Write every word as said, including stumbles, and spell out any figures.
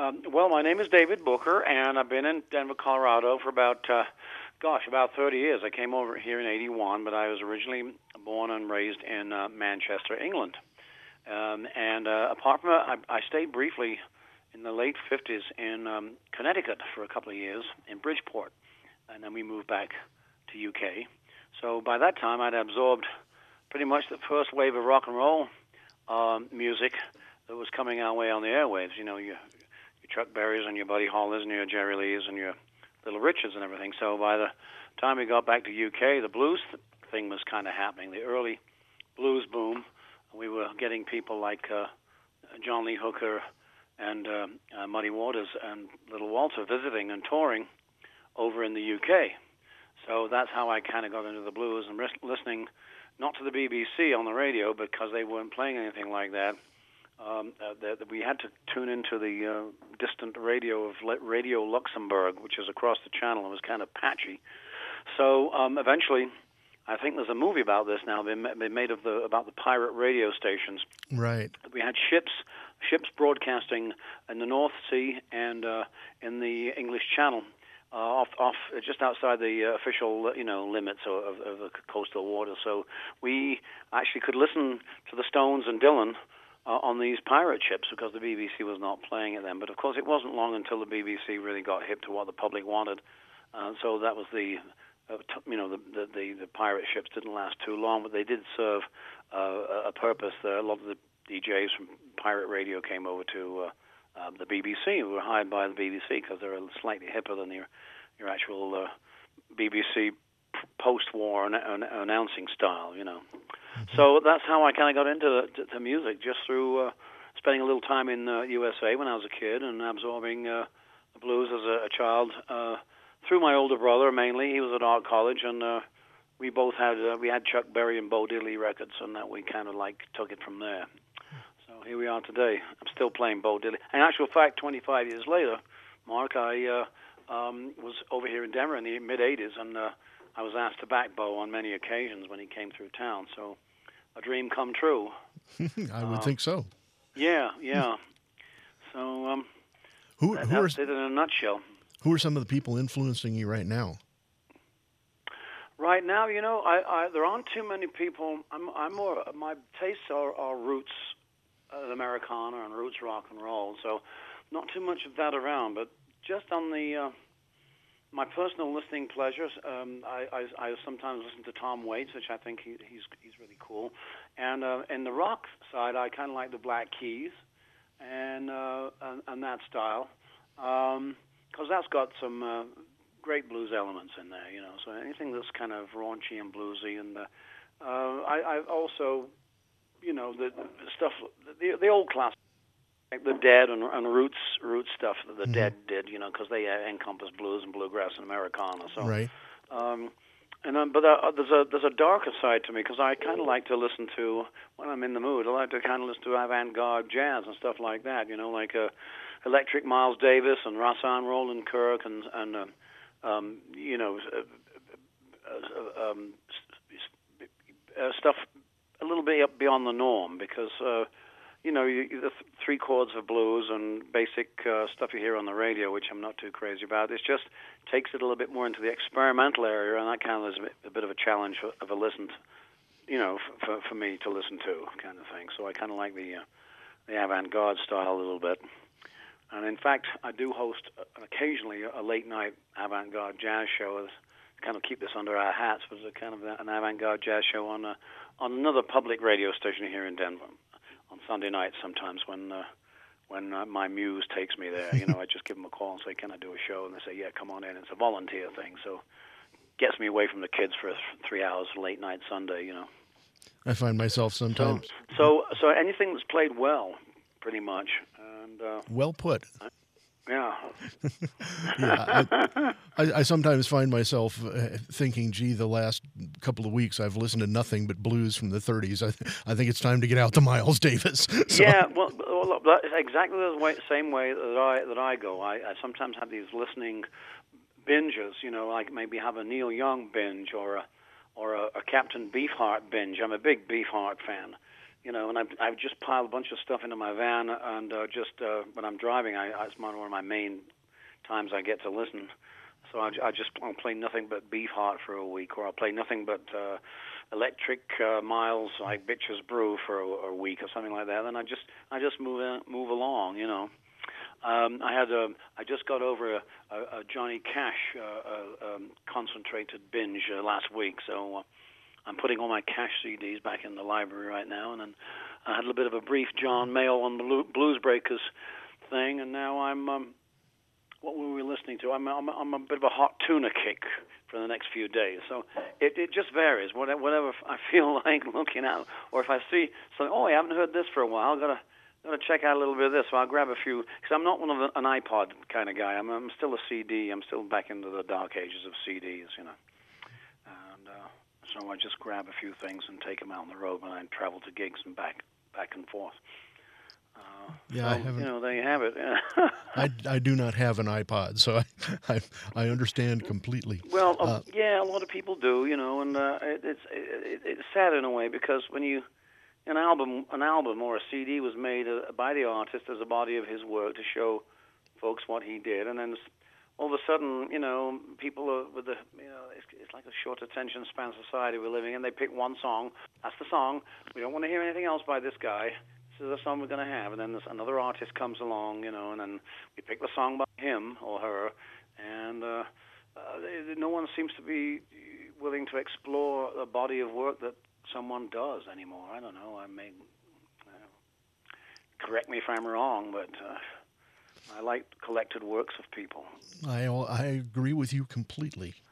Um, well, my name is David Booker, and I've been in Denver, Colorado for about, uh, gosh, about thirty years. I came over here in eighty-one, but I was originally born and raised in uh, Manchester, England. Um, and uh, apart from that, I, I stayed briefly in the late fifties in um, Connecticut for a couple of years in Bridgeport, and then we moved back to U K. So by that time, I'd absorbed pretty much the first wave of rock and roll um, music that was coming our way on the airwaves. You know, your, your Chuck Berrys and your Buddy Hollys and your Jerry Lees and your Little Richards and everything. So by the time we got back to U K, the blues th- thing was kind of happening, the early blues boom. We were getting people like uh, John Lee Hooker and uh, uh, Muddy Waters and Little Walter visiting and touring over in the U K. So that's how I kind of got into the blues and ris- listening not to the B B C on the radio because they weren't playing anything like that. Um, uh, that we had to tune into the uh, distant radio of Le- Radio Luxembourg, which is across the channel. It was kind of patchy. So um, eventually, I think there's a movie about this now, been been made of the about the pirate radio stations. Right. We had ships ships broadcasting in the North Sea and uh, in the English Channel, uh, off off just outside the uh, official you know limits of, of, of the coastal water. So we actually could listen to the Stones and Dylan uh, on these pirate ships because the B B C was not playing it then. But of course, it wasn't long until the B B C really got hip to what the public wanted. Uh, so that was the Uh, t- you know, the, the the the pirate ships didn't last too long, but they did serve uh, a purpose. There, a lot of the D Js from pirate radio came over to uh, uh, the B B C. We were hired by the B B C because they're slightly hipper than your your actual uh, B B C post-war an- an- announcing style. You know, mm-hmm. So that's how I kind of got into the, to, to music, just through uh, spending a little time in uh, U S A when I was a kid and absorbing uh, the blues as a, a child. Uh, Through my older brother, mainly. He was at art college, and uh, we both had uh, we had Chuck Berry and Bo Diddley records, and that we kind of like took it from there. So here we are today. I'm still playing Bo Diddley. In actual fact, twenty-five years later, Mark, I uh, um, was over here in Denver in the mid eighties, and uh, I was asked to back Bo on many occasions when he came through town. So a dream come true. I would uh, think so. Yeah, yeah. So um, who, that, who that's are, it in a nutshell. Who are some of the people influencing you right now? Right now, you know, I, I there aren't too many people. I'm, I'm more. My tastes are, are roots, uh, Americana and roots rock and roll. So, not too much of that around. But just on the uh, my personal listening pleasures, um, I, I, I sometimes listen to Tom Waits, which I think he, he's he's really cool. And uh, in the rock side, I kind of like the Black Keys, and uh, and, and that style. Um, Because that's got some uh, great blues elements in there, you know. So anything that's kind of raunchy and bluesy, and uh, uh, I, I also, you know, the, the stuff, the the old classics, like the Dead and, and Roots, Roots stuff that the mm-hmm. Dead did, you know, because they uh, encompass blues and bluegrass and Americana. So, right. Um, and um, but uh, there's a there's a darker side to me because I kind of like to listen to when I'm in the mood. I like to kind of listen to avant-garde jazz and stuff like that, you know, like a. Uh, Electric Miles Davis and Rahsaan Roland Kirk and and uh, um, you know uh, uh, um, uh, stuff a little bit up beyond the norm because uh, you know you, the th- three chords of blues and basic uh, stuff you hear on the radio, which I'm not too crazy about. It just takes it a little bit more into the experimental area, and that kind of is a bit, a bit of a challenge for, of a listen, to, you know, for for me to listen to kind of thing. So I kind of like the uh, the avant-garde style a little bit. And in fact, I do host uh, occasionally a late-night avant-garde jazz show. To kind of keep this under our hats, but it's a kind of an avant-garde jazz show on uh, on another public radio station here in Denver on Sunday nights. Sometimes when uh, when uh, my muse takes me there, you know, I just give them a call and say, "Can I do a show?" And they say, "Yeah, come on in." It's a volunteer thing, so gets me away from the kids for three hours late night Sunday. You know, I find myself sometimes. So so, so anything that's played well, pretty much. And, uh, well put. Yeah. yeah I, I, I sometimes find myself uh, thinking, gee, the last couple of weeks I've listened to nothing but blues from the thirties. I, I think it's time to get out to Miles Davis. So. Yeah, well, well that's exactly the way, same way that I that I go. I, I sometimes have these listening binges, you know, like maybe have a Neil Young binge or a or a, a Captain Beefheart binge. I'm a big Beefheart fan. you know, and I've, I've just piled a bunch of stuff into my van, and uh, just uh, when I'm driving, I, I, it's one of my main times I get to listen. So I, I just I'll play nothing but Beefheart for a week, or I'll play nothing but uh, Electric uh, Miles, like Bitches Brew for a, a week or something like that. And I just I just move in, move along, you know. Um, I had a I just got over a, a, a Johnny Cash uh, uh, um, concentrated binge uh, last week, so uh, I'm putting all my Cash C Ds back in the library right now. And then I had a little bit of a brief John Mayall on the Blues Breakers thing, and now I'm. Um, What were we listening to? I'm, I'm I'm a bit of a hot tuna kick for the next few days. So it, it just varies. Whatever, whatever I feel like looking at, or if I see something, oh, I haven't heard this for a while. Gotta gotta check out a little bit of this. So I'll grab a few. Because I'm not one of the, an iPod kind of guy. I'm I'm still a C D. I'm still back into the dark ages of C Ds, you know. And uh, so I just grab a few things and take them out on the road when I travel to gigs and back back and forth. Uh, yeah, so, I haven't. You know, there you have it. I, I do not have an iPod, so I I, I understand completely. Well, uh, uh, yeah, a lot of people do, you know, and uh, it, it's it, it's sad in a way, because when you an album an album or a C D was made uh, by the artist as a body of his work to show folks what he did, and then all of a sudden, you know, people are with the you know it's, it's like a short attention span society we're living in. They pick one song, that's the song. We don't want to hear anything else by this guy. This is the song we're going to have, and then this, another artist comes along, you know, and then we pick the song by him or her, and uh, uh, they, no one seems to be willing to explore a body of work that someone does anymore. I don't know. I may uh, correct me if I'm wrong, but uh, I like collected works of people. I I agree with you completely.